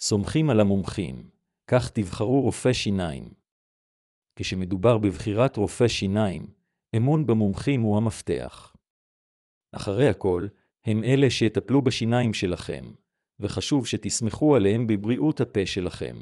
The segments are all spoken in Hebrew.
סומכים על המומחים, כך תבחרו רופא שיניים. כשמדובר בבחירת רופא שיניים, אמון במומחים הוא המפתח. אחרי הכל, הם אלה שיטפלו בשיניים שלכם, וחשוב שתסמכו עליהם בבריאות הפה שלכם.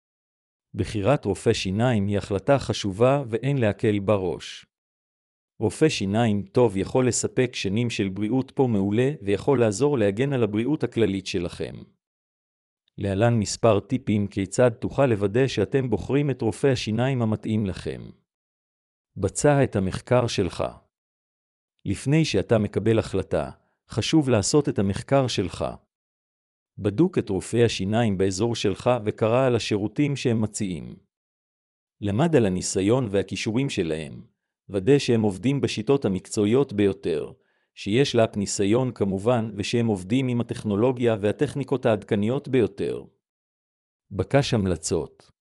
בחירת רופא שיניים היא החלטה חשובה ואין להקל בראש. רופא שיניים טוב יכול לספק שנים של בריאות פה מעולה ויכול לעזור להגן על הבריאות הכללית שלכם. להלן מספר טיפים כיצד תוכל לוודא שאתם בוחרים את רופא השיניים המתאים לכם. בצע את המחקר שלך. לפני שאתה מקבל החלטה, חשוב לעשות את המחקר שלך. בדוק את רופאי השיניים באזור שלך וקרא על השירותים שהם מציעים. למד על הניסיון והכישורים שלהם. ודא שהם עובדים בשיטות המקצועיות ביותר, שיש לה ניסיון כמובן ושהם עובדים עם הטכנולוגיה והטכניקות העדכניות ביותר. בקש המלצות.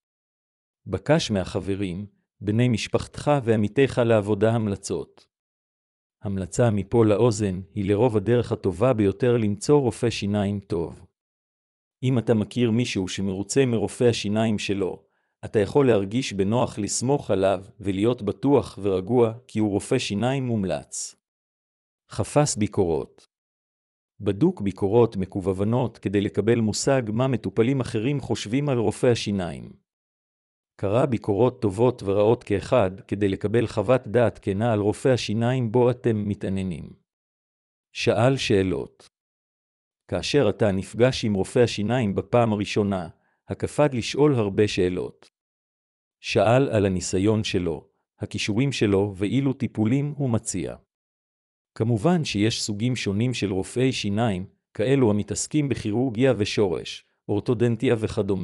בקש מהחברים, בני משפחתך ועמיתיך לעבודה המלצות. המלצה מפה לאוזן היא לרוב הדרך הטובה ביותר למצוא רופא שיניים טוב. אם אתה מכיר מישהו שמרוצה מרופא השיניים שלו, אתה יכול להרגיש בנוח לסמוך עליו ולהיות בטוח ורגוע כי הוא רופא שיניים מומלץ. חפש ביקורות. בדוק ביקורות מקוונות כדי לקבל מושג מה מטופלים אחרים חושבים על רופא השיניים. קרא ביקורות טובות ורעות כאחד כדי לקבל חוות דעת כנה על רופא השיניים בו אתם מתעניינים. שאל שאלות. כאשר אתה נפגש עם רופא השיניים בפעם הראשונה, הקפד לשאול הרבה שאלות. שאל על הניסיון שלו, הכישורים שלו ואילו טיפולים הוא מציע. כמובן שיש סוגים שונים של רופאי שיניים, כאלו המתעסקים בכירורגיה ושורש, אורתודנטיה וכדומה.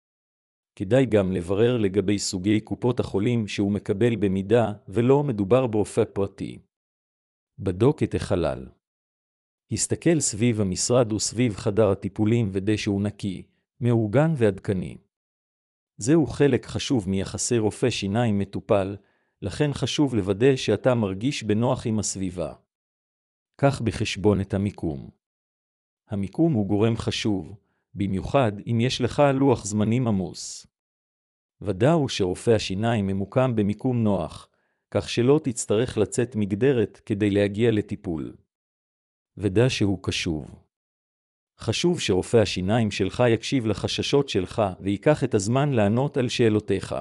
כדאי גם לברר לגבי סוגי קופות החולים שהוא מקבל במידה ולא מדובר ברופא פרטי. בדוק את החלל. הסתכל סביב המשרד וסביב חדר הטיפולים ודא שהוא נקי, מאורגן ועדכני. זהו חלק חשוב מיחסי רופא שיניים מטופל, לכן חשוב לוודא שאתה מרגיש בנוח עם הסביבה. קח בחשבון את המיקום. המיקום הוא גורם חשוב, במיוחד אם יש לך לוח זמנים עמוס. ודאו שרופא השיניים ממוקם במיקום נוח, כך שלא תצטרך לצאת מגדרת כדי להגיע לטיפול. ודא שהוא קשוב. חשוב שרופא השיניים שלך יקשיב לחששות שלך ויקח את הזמן לענות על שאלותיך.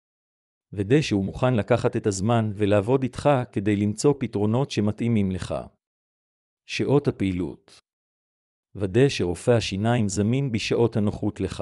ודא שהוא מוכן לקחת את הזמן ולעבוד איתך כדי למצוא פתרונות שמתאימים לך. שעות הפעילות. ודא שרופא השיניים זמין בשעות הנוחות לך.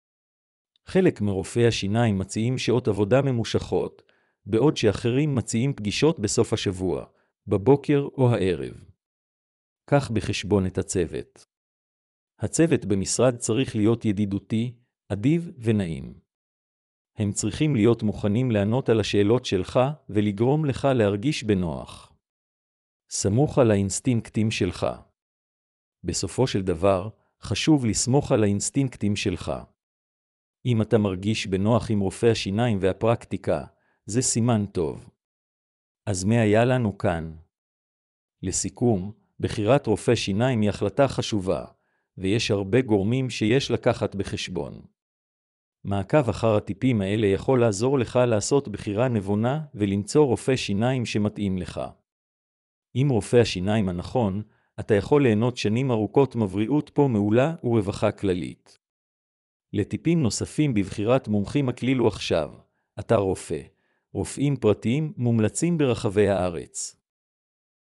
חלק מרופאי השיניים מציעים שעות עבודה ממושכות, בעוד שאחרים מציעים פגישות בסוף השבוע, בבוקר או הערב. קח בחשבון את הצוות. הצוות במשרד צריך להיות ידידותי, אדיב ונעים. הם צריכים להיות מוכנים לענות על השאלות שלך ולגרום לך להרגיש בנוח. סמוך על האינסטינקטים שלך. בסופו של דבר, חשוב לסמוך על האינסטינקטים שלך. אם אתה מרגיש בנוח עם רופא השיניים והפרקטיקה, זה סימן טוב. אז מה היה לנו כאן? לסיכום, בחירת רופא שיניים היא החלטה חשובה, ויש הרבה גורמים שיש לקחת בחשבון. מעקב אחר הטיפים האלה יכול לעזור לך לעשות בחירה נבונה ולמצוא רופא שיניים שמתאים לך. עם רופא השיניים הנכון, אתה יכול ליהנות שנים ארוכות מבריאות פה מעולה ורווחה כללית. לטיפים נוספים בבחירת מומחים הקלילו עכשיו, אתר רופא, רופאים פרטיים מומלצים ברחבי הארץ.